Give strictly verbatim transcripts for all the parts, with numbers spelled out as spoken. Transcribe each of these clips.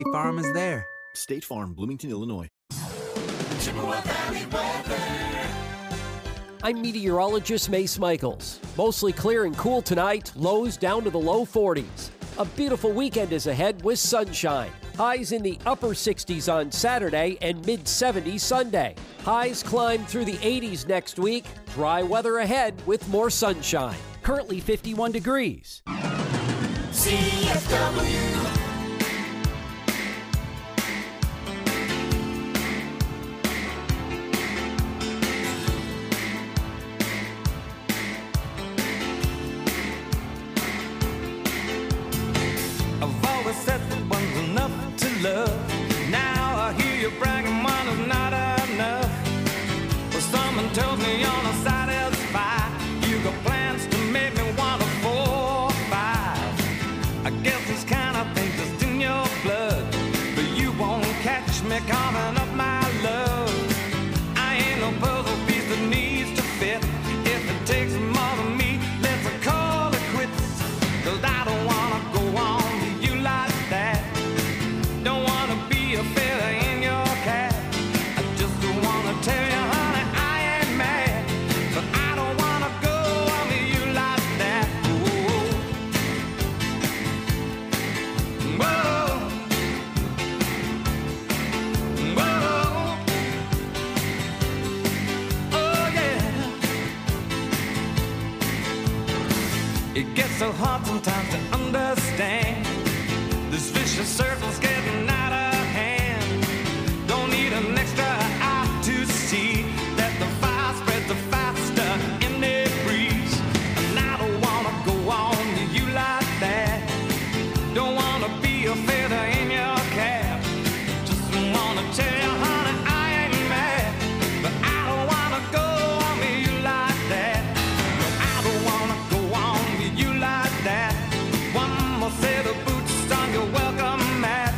State Farm is there. State Farm, Bloomington, Illinois. Chippewa Valley weather. I'm meteorologist Mace Michaels. Mostly clear and cool tonight, lows down to the low forties. A beautiful weekend is ahead with sunshine. Highs in the upper sixties on Saturday and mid seventies Sunday. Highs climb through the eighties next week. Dry weather ahead with more sunshine. Currently fifty-one degrees. C F W. Said that one's enough to love. Now I hear you bragging one is not enough. Well, someone tells me you're not satisfied. You got plans to make me want a four or five. I guess this kind of thing just in your blood, but you won't catch me coming up my love. I ain't no puzzle piece that needs to fit. If it takes more than me, let's call it quits. Cause I don't wanna go on like that. Don't wanna be a feather in your cap. I just wanna tell you, honey, I ain't mad, but I don't wanna go on to you like that. Whoa, whoa, whoa, oh yeah. It gets so hard sometimes to understand. This vicious circle's getting out of hand. Don't need an extra eye to see that the fire spreads the faster in the breeze. And I don't wanna go on to you like that. Don't wanna be a feather in your cap. Just wanna tell you, honey, I ain't mad, but I don't wanna go on to you like that. No, I don't wanna go on to you like that. One more set of boots on your welcome mat.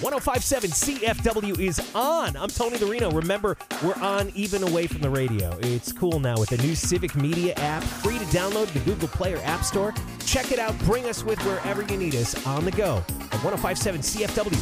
one oh five point seven C F W is on. I'm Tony the Reno. Remember, we're on even away from the radio. It's cool now with the new Civic Media app, free to download the Google Play or App Store. Check it out. Bring us with wherever you need us on the go at one oh five point seven C F W.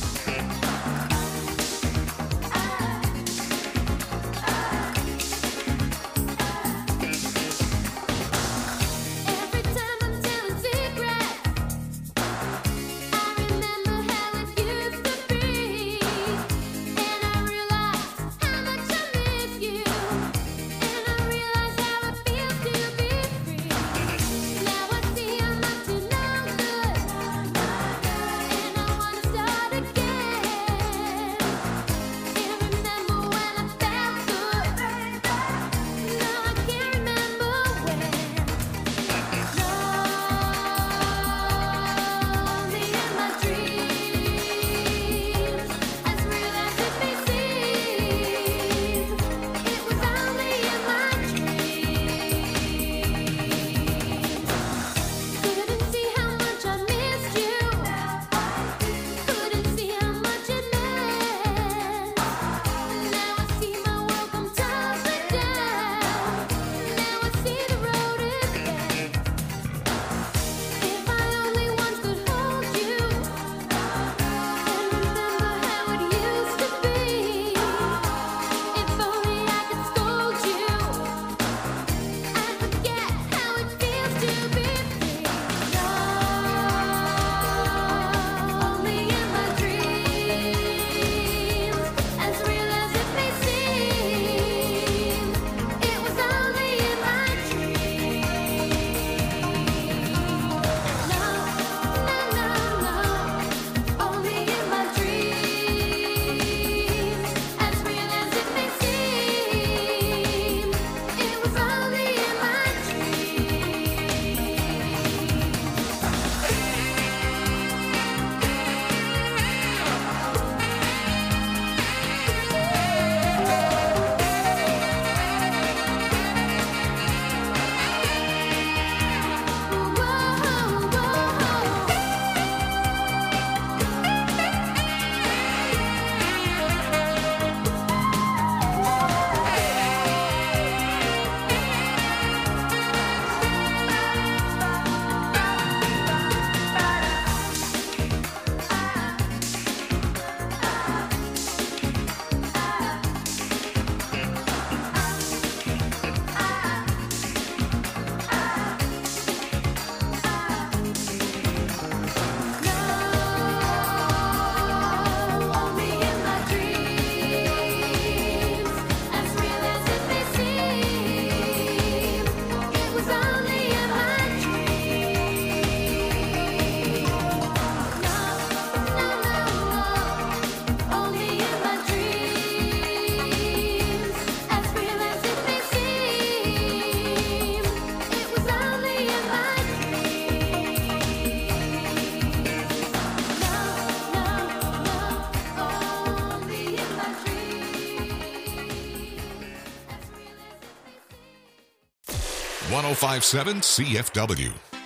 one oh five point seven C F W.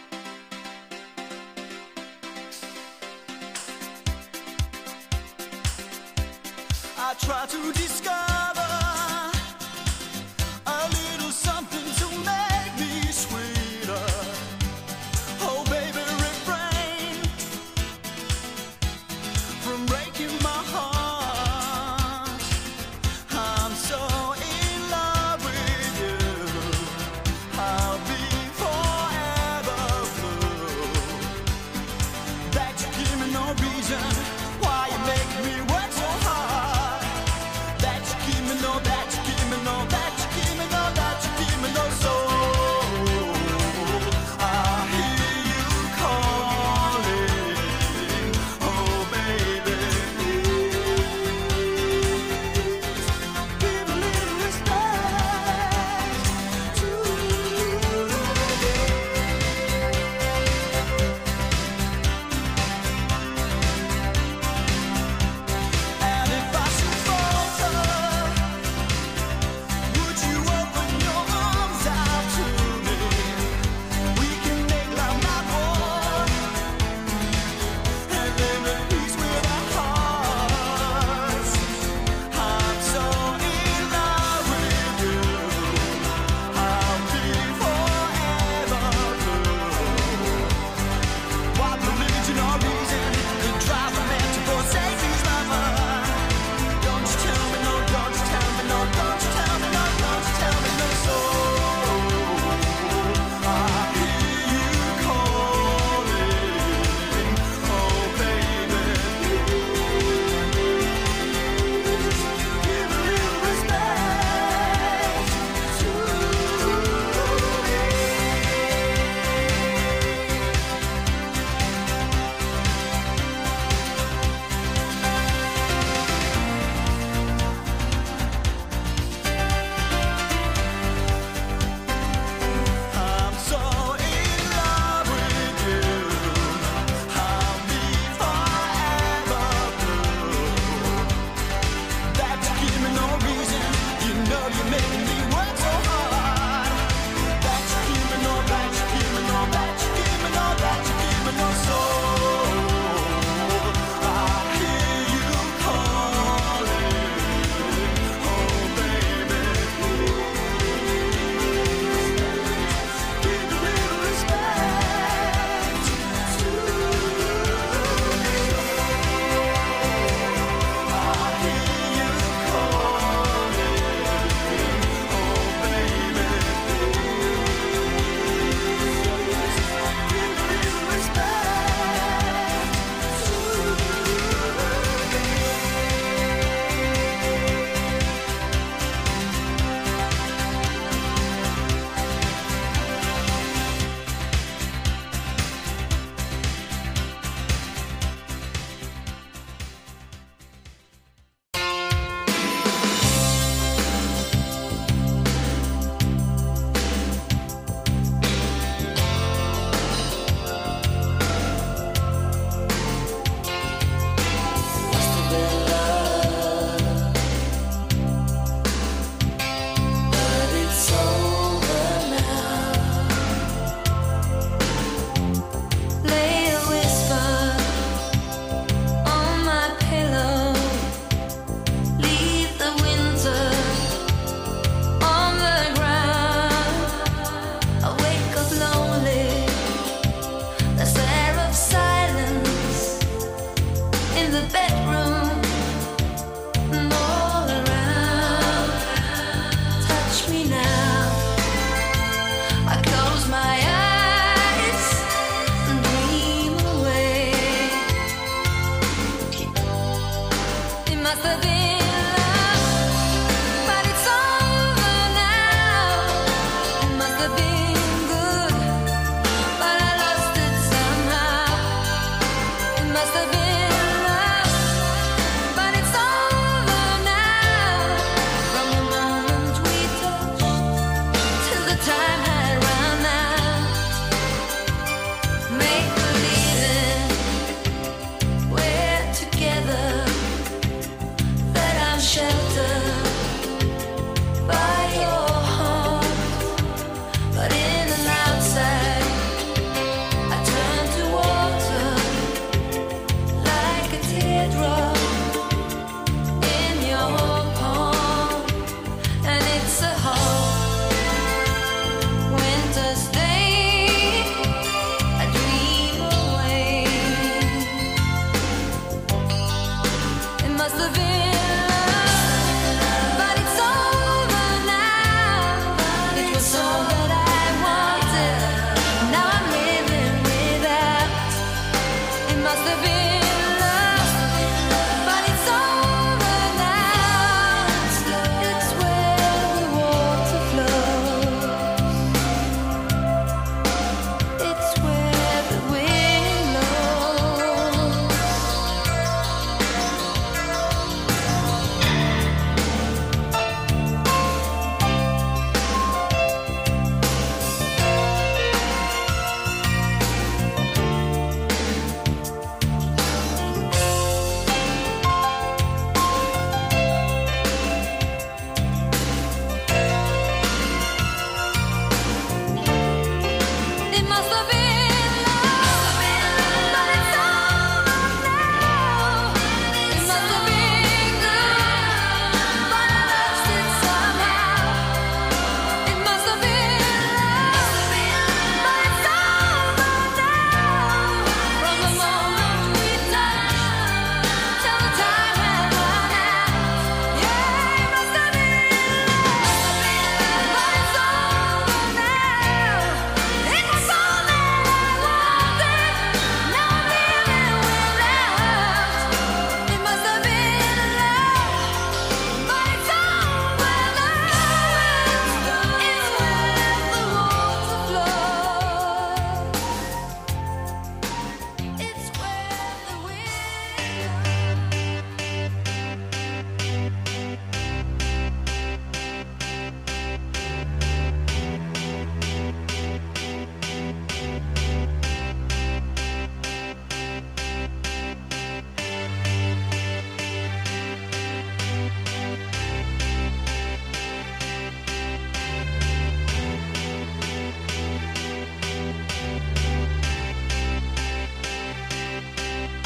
I try to discover a little something to make me sweeter. Oh, baby, refrain from breaking my heart. I'm so in love with you. I'll be forever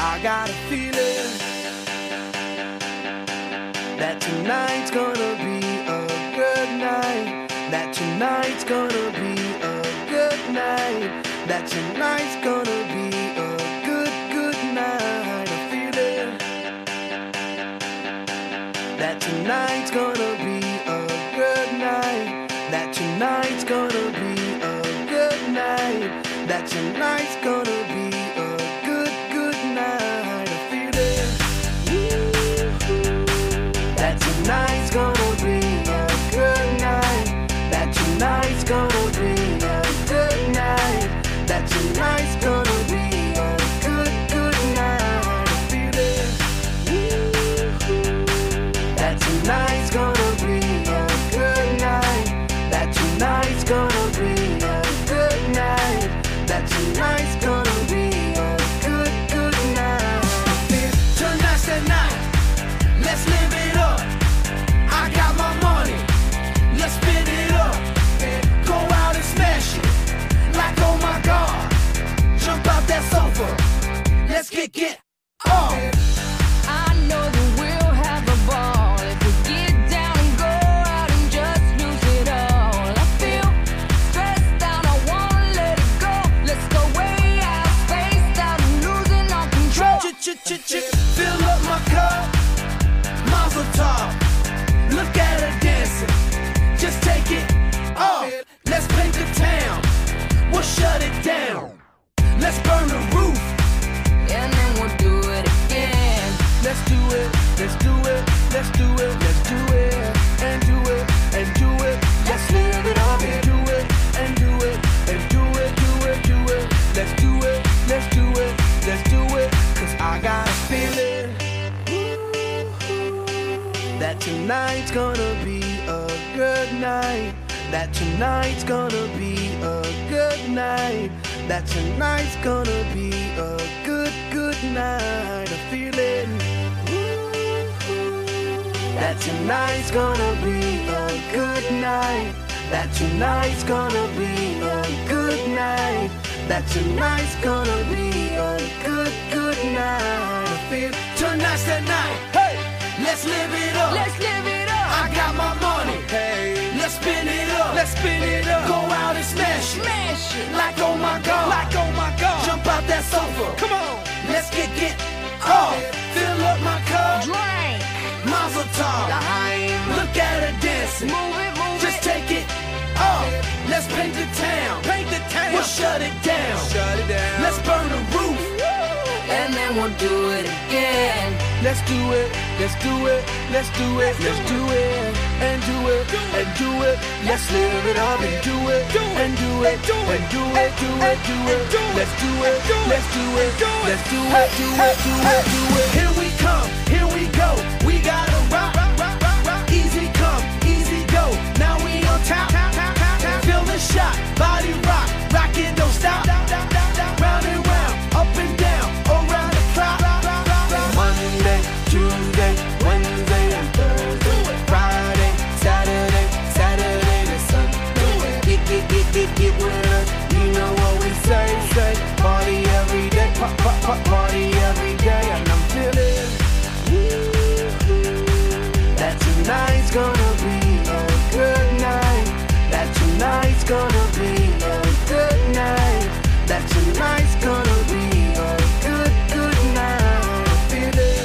I got a feeling that tonight's gonna be a good night. That tonight's gonna be a good night. That tonight's gonna be a good, good night. A feeling that tonight's gonna be a good night. That tonight's gonna be a good night. That tonight's gonna be a good, good night. A feeling that tonight's gonna be a good night. That tonight's gonna be a good night. That tonight's gonna be a good, good night. A feeling that tonight's gonna be a good night. That tonight's gonna be a good night. That tonight's gonna be a good, good night. Tonight's the night. Let's live it up. I got my money. Let's spin it up. Go out and smash it. Like oh my God. Jump out that sofa. Let's get get off. I know that we'll have a ball if we get down and go out and just lose it all. I feel stressed out, I wanna let it go. Let's go way out, spaced out and losing all control. Ch-ch-ch-ch, fill up my cup. Mazel tov. Look at her dancing. Just take it off. Let's paint the town. We'll shut it down. Let's burn the roof. And then we'll do it again. Let's do it. Let's do it. Let's do it. Let's do it. And do it. And do it. Let's live it up. And do it. And do it. And do it. Do it. Do it. Let's do it. Let's do it. Let's do it. Cause I got a feeling that tonight's gonna be a good night. That tonight's gonna be a good night. That tonight's gonna be a good, good night. A feeling that tonight's gonna be a good night. That tonight's gonna be a good night. That tonight's gonna be a good, good night. I feel tonight's the night. Hey, let's live it up. Let's live it up. I got my money. Hey, let's spin it up. Let's spin it up. Go out and smash it. Smash it. Like oh my God. Like oh my God. Jump out that sofa. Come on. Let's get get off. Fill up my cup. Drink. Mazel tov. Look at her dancing. Move it, move Just it. take it off. Let's paint the town. Paint the town. We'll shut it down. Shut it down. Let's burn the roof. And then we'll do it again. Let's do it. Let's do it. Let's do it. Let's do it. And do it. And do it. Let's live it up and do it. And do it. And do it. Do it. Do it. Let's do it. Let's do it. Let's do it. Do it. Do it. Do it. Here we come. Here we go. We gotta rock. Easy come. Easy go. Now we on top. Feel the shot. Body rock. Rock it. Don't stop. Round and round. Up and down. Around the clock. Monday, Tuesday, Wednesday, and Thursday. Friday, Saturday, Saturday to Sunday. Get, get, get, get, get with us. You know what we say, say. Party every day, pop, pop, pop, party every day. And I'm feeling that tonight's gonna be a good night. That tonight's gonna be a good night. That tonight's gonna be a good, good night. Feeling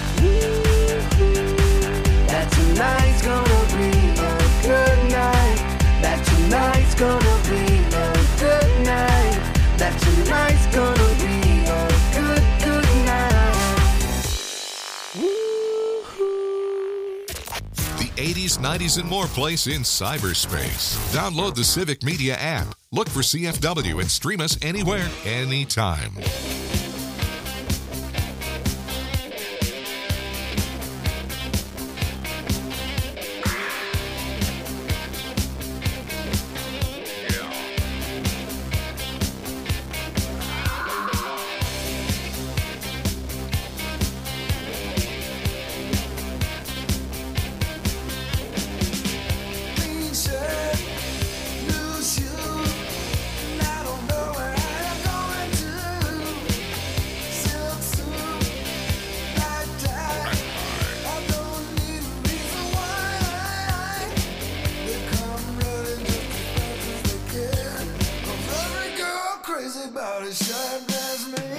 that tonight's gonna be a good night. That tonight's gonna be a good night. That tonight's gonna be a good, good night. The eighties, nineties, and more place in cyberspace. Download the Civic Media app. Look for C F W and stream us anywhere, anytime. Lose you, and I don't know where I'm going to. about a short dress man.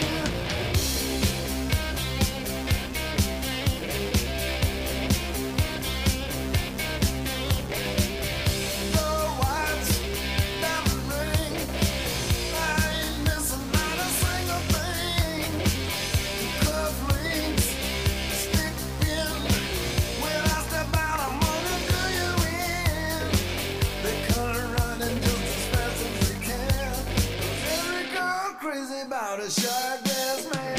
Crazy about a short dress man.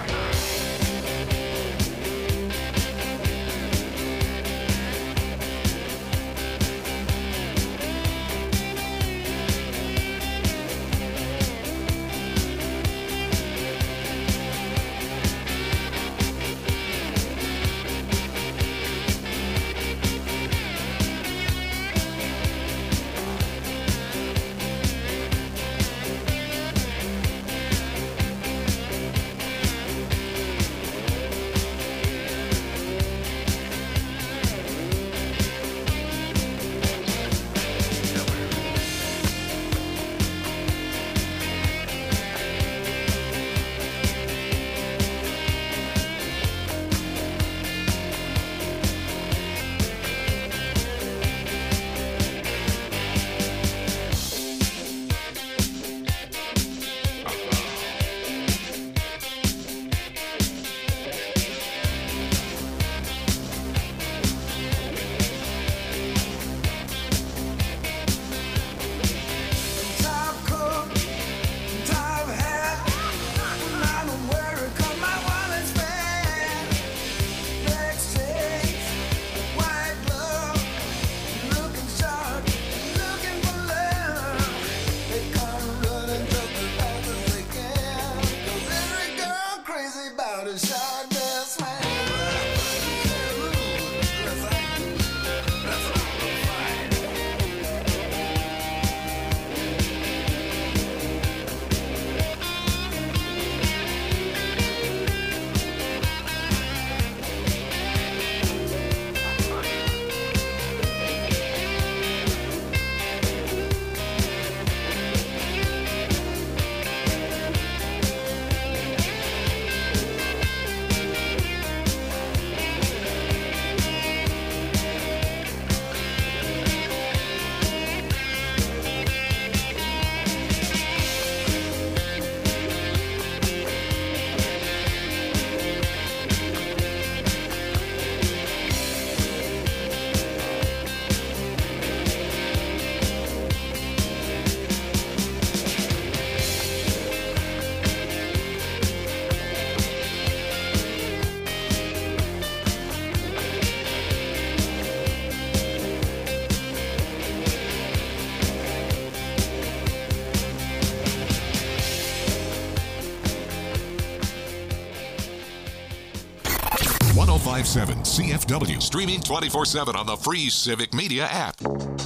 one oh five point seven C F W, streaming twenty-four seven on the free Civic Media app.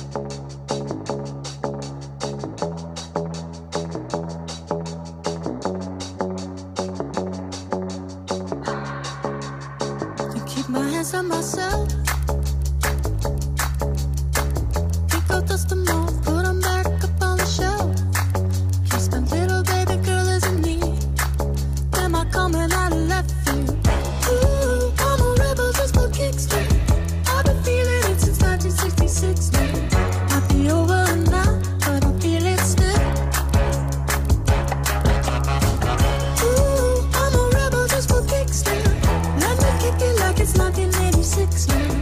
To keep my hands on myself, pick out dust them all, put them back up on the shelf. Kiss my little baby girl isn't me. Am I coming out of left field? Ooh, I'm a rebel just for kicks. I've been feeling it since nineteen sixty-six now. Might be over now, but I feel it still. Ooh, I'm a rebel just for kicks now. Let me kick it like it's nineteen eighty-six now.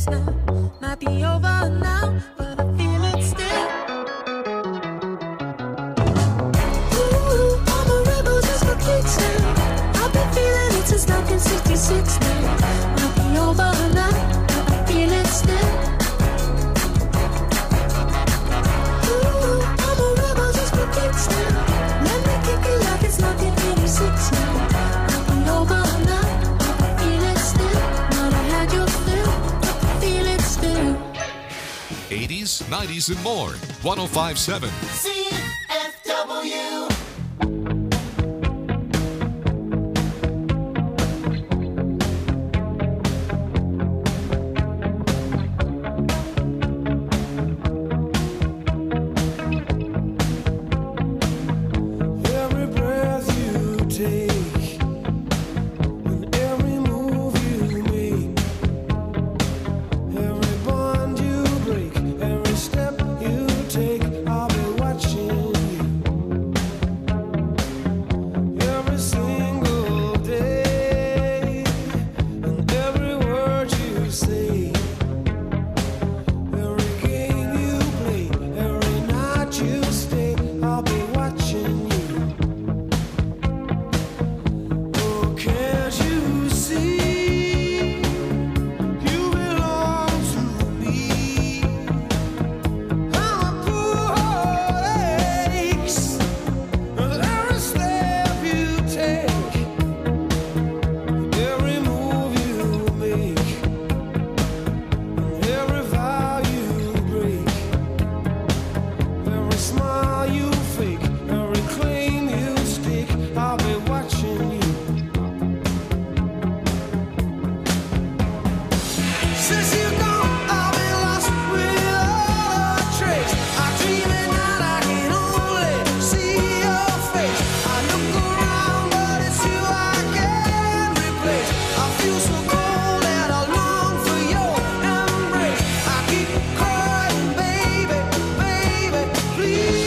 six now. Might be over now, but I feel it still. Ooh, I'm a rebel just for kicks now. I've been feeling it since nineteen sixty-six now. Might be over now, but I feel it still. Ooh, I'm a rebel just for kicks now. Let me kick it like it's nineteen eighty-six now. Might be over now, but I feel it still. Might have had your fill, but I feel it still. eighties, nineties, and more. one oh five point seven. C F W. Every breath you take and every move you make, every bond you break, every step you take, I'll be watching you. Every single day and every word you say, every game you play, every night you stay, I'll be watching you. Oh, can't you see you belong to me? How a poor heart aches with every step you take, every move you make, every vow you break, every smile you fake, every claim you stake, I'll be watching you. Since you gone, I've been lost without a trace. I dream at night, I can only see your face. I look around, but it's you I can't replace. I feel so cold and I long for your embrace. I keep crying, baby, baby, please.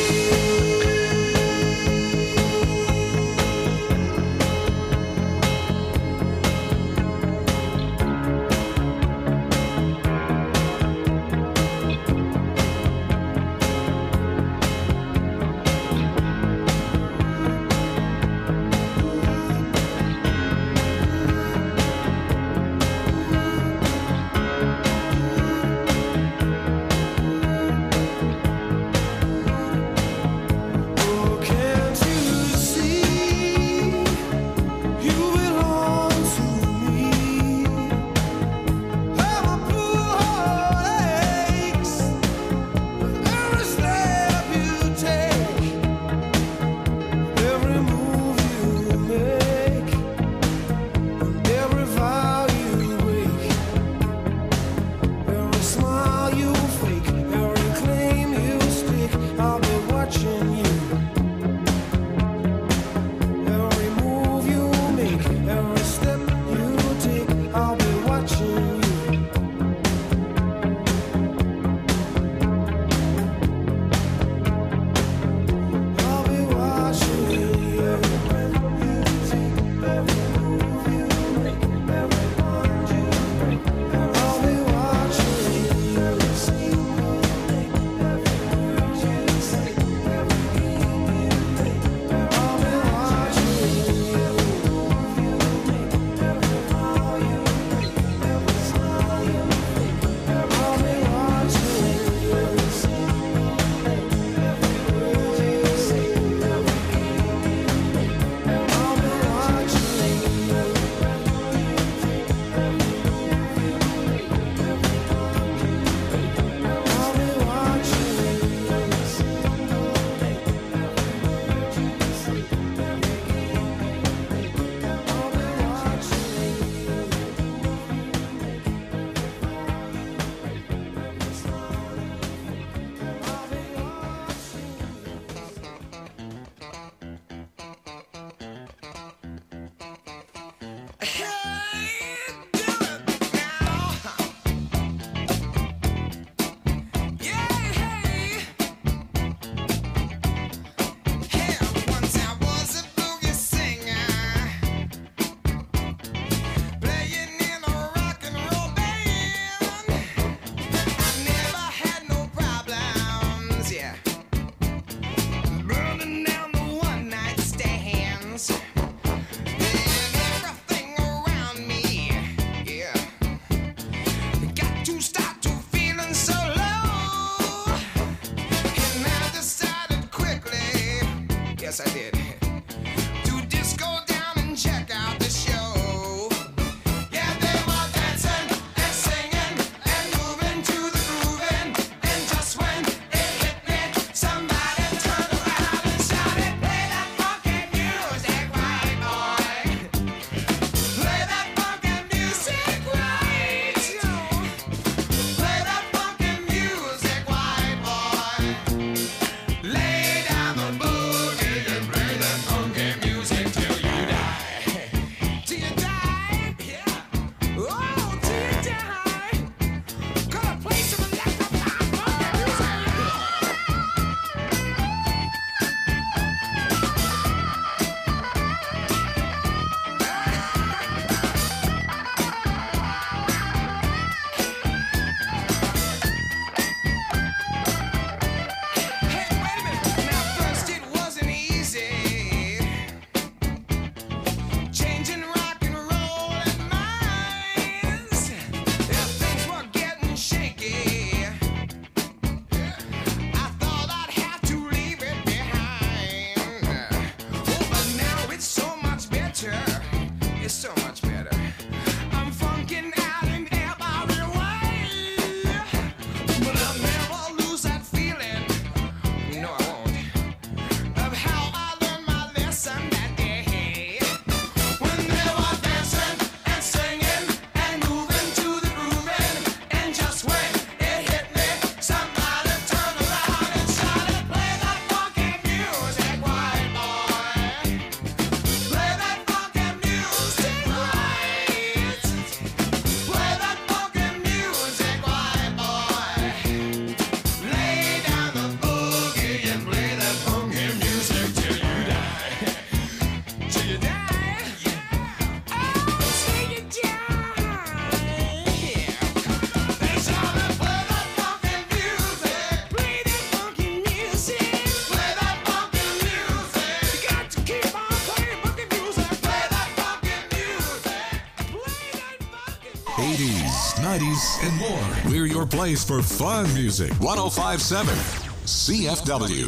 nineties, and more. We're your place for fun music. one oh five point seven C F W.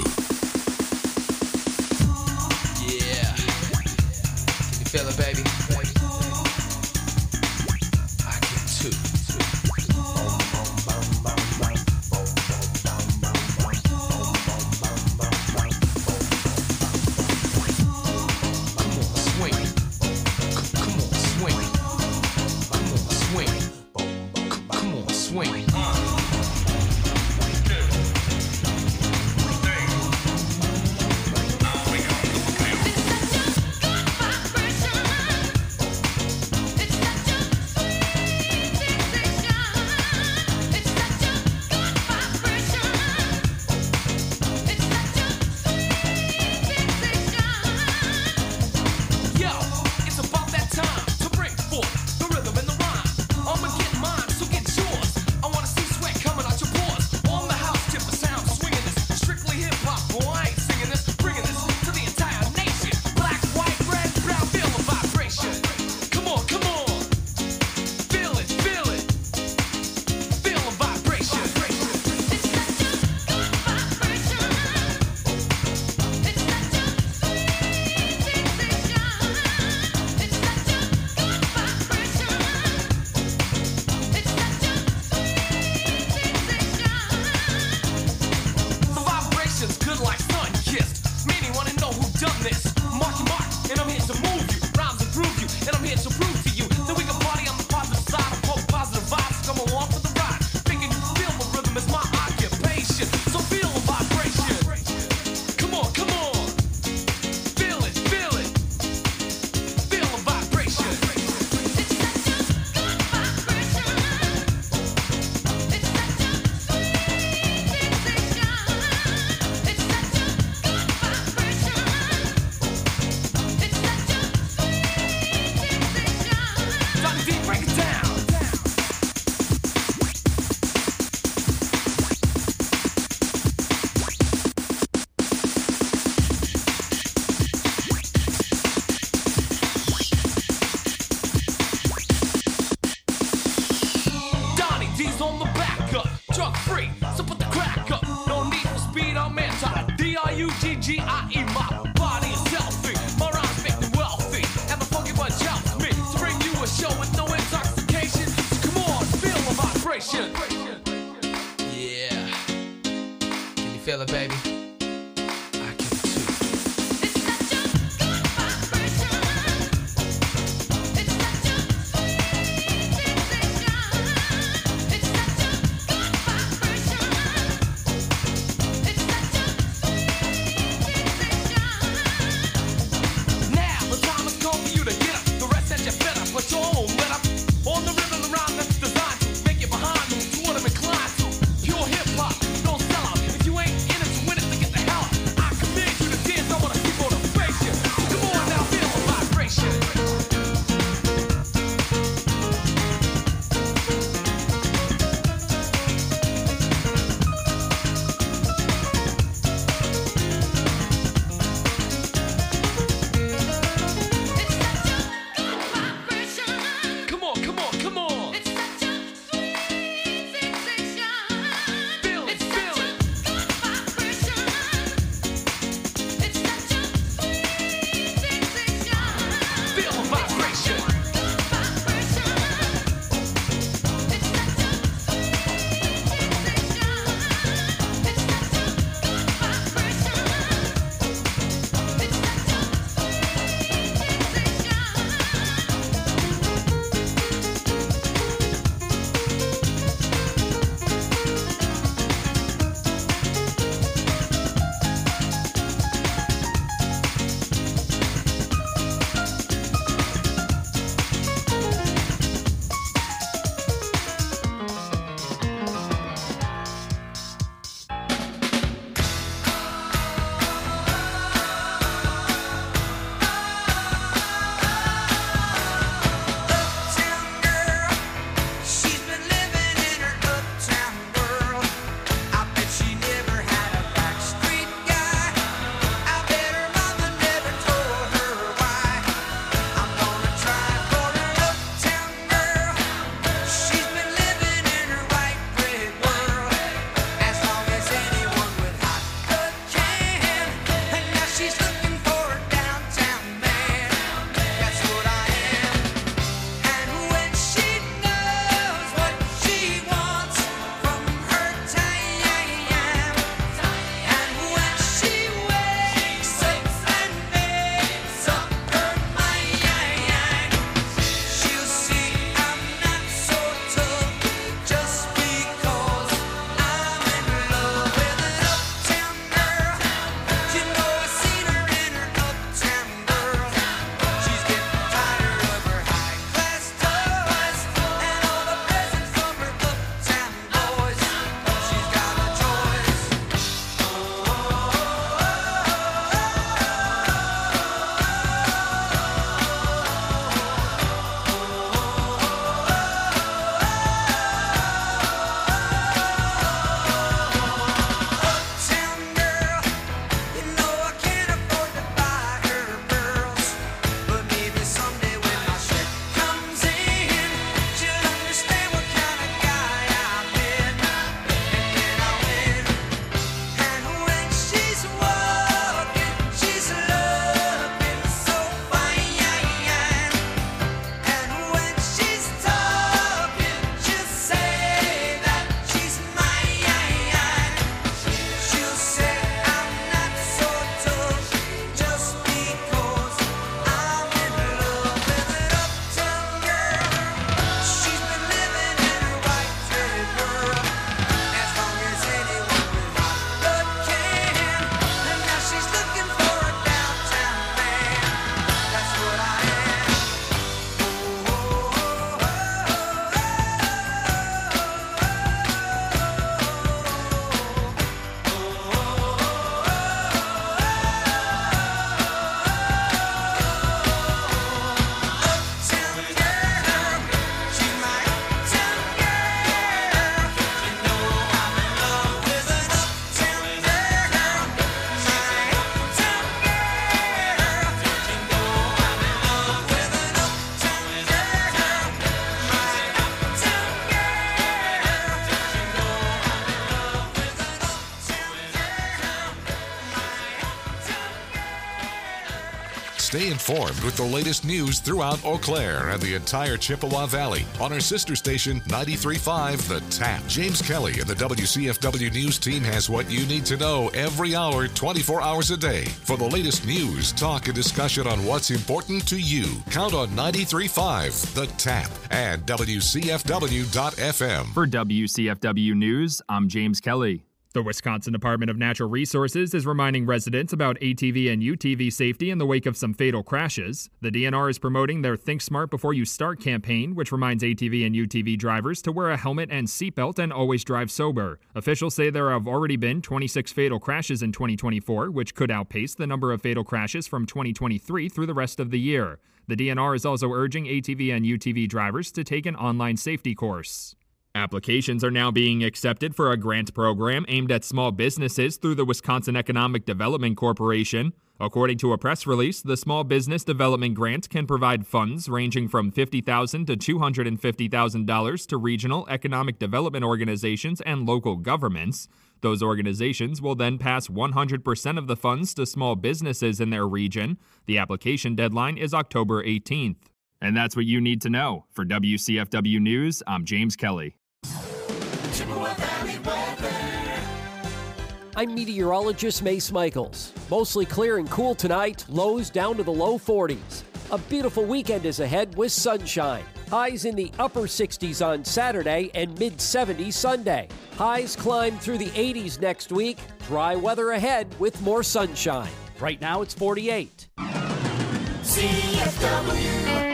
Yeah. Can you feel it, baby? I can too. Come on, swing it. C- Come on, swing it. Come on, swing it. C- Come on, swing it. Yo, it's about that time to bring forth the rhythm and the rhyme. I'ma get mine, so get yours. I wanna see sweat coming out your pores. On the house tip, the sound swinging this. Strictly hip hop, boy, I ain't singing this. Bringing this to the entire nation. Black, white, red, brown, feel the vibration. Come on, come on. Feel it, feel it. Feel the vibration. The vibration's good like sun kissed. Many wanna know who done this. Mark your mark, and I'm here to move you. Rhymes improve you, and I'm here to prove to you that we can party on the positive side of hope, positive vibes. Come along for the ride. Thinking you feel the rhythm is my occupation. So feel the vibration. Come on, come on. Feel it, feel it. Feel the vibration. Johnny D, break it down. Donnie D's on the back up, drug free, so put the crack up. No need for speed, I'm anti. D R U G G I E, my body is healthy. My rhymes make me wealthy, and the funky bunch helps me to bring you a show with no intoxication. So come on, feel the vibration. Yeah. Can you feel it, baby? I can too. Now the time has come for you to get up. The rest that you fed up, put your own let up. On the rhythm, the rhyme that's designed to make you behind me to what I'm inclined to. Pure hip hop, don't sell out. If you ain't in it to win it, Stay informed with the latest news throughout Eau Claire and the entire Chippewa Valley on our sister station, ninety-three point five The Tap. James Kelly and the W C F W News team has what you need to know every hour, twenty-four hours a day. For the latest news, talk, and discussion on what's important to you, count on ninety-three point five The Tap and W C F W dot F M. For W C F W News, I'm James Kelly. The Wisconsin Department of Natural Resources is reminding residents about A T V and U T V safety in the wake of some fatal crashes. The D N R is promoting their Think Smart Before You Start campaign, which reminds A T V and U T V drivers to wear a helmet and seatbelt and always drive sober. Officials say there have already been twenty-six fatal crashes in twenty twenty-four, which could outpace the number of fatal crashes from twenty twenty-three through the rest of the year. The D N R is also urging A T V and U T V drivers to take an online safety course. Applications are now being accepted for a grant program aimed at small businesses through the Wisconsin Economic Development Corporation. According to a press release, the Small Business Development Grant can provide funds ranging from fifty thousand dollars to two hundred fifty thousand dollars to regional economic development organizations and local governments. Those organizations will then pass one hundred percent of the funds to small businesses in their region. The application deadline is October eighteenth. And that's what you need to know. For W C F W News, I'm James Kelly. I'm meteorologist Mace Michaels. Mostly clear and cool tonight, lows down to the low forties. A beautiful weekend is ahead with sunshine. Highs in the upper sixties on Saturday and mid seventies Sunday. Highs climb through the eighties next week. Dry weather ahead with more sunshine. Right now it's forty-eight. C F W.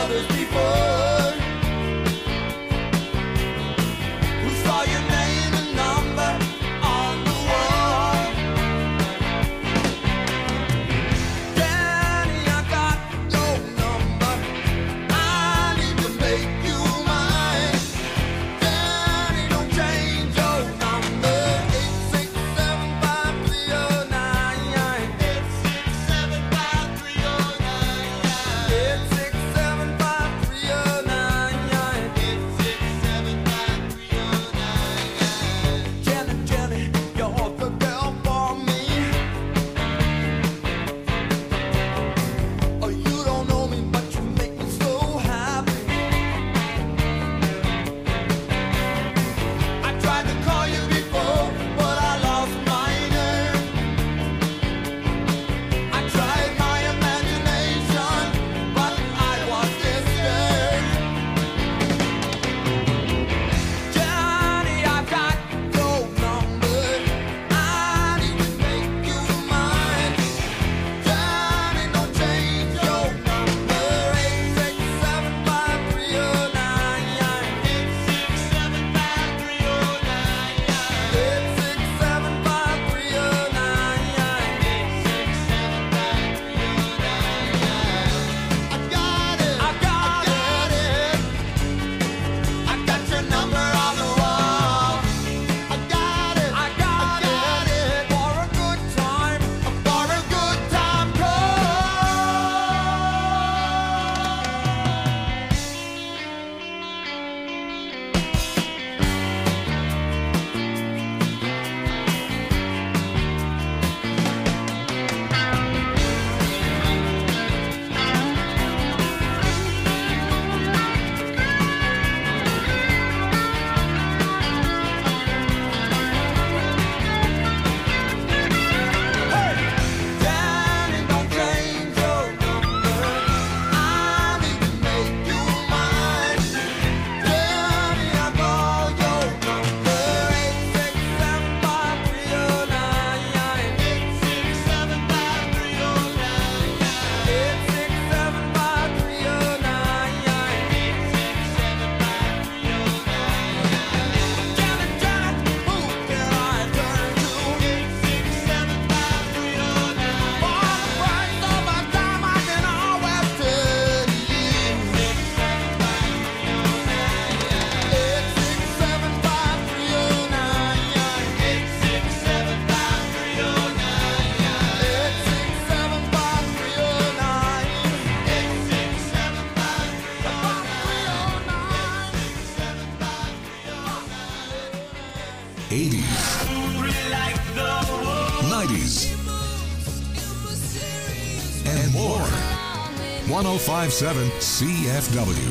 Who saw your name and eighties, nineties, and more. one oh five point seven C F W.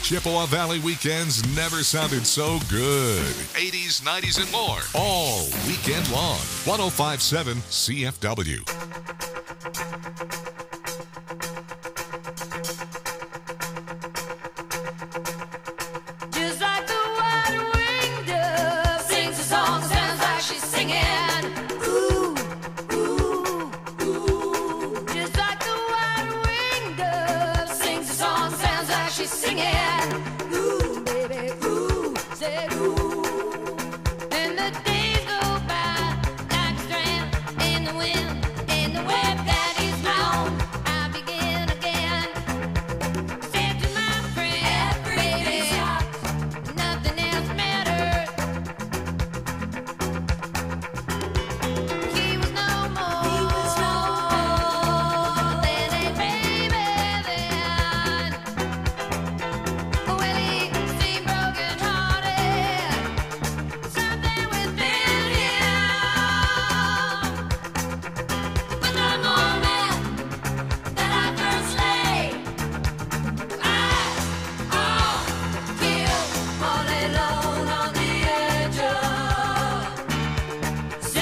Chippewa Valley weekends never sounded so good. eighties, nineties, and more. All weekend long. one oh five point seven C F W.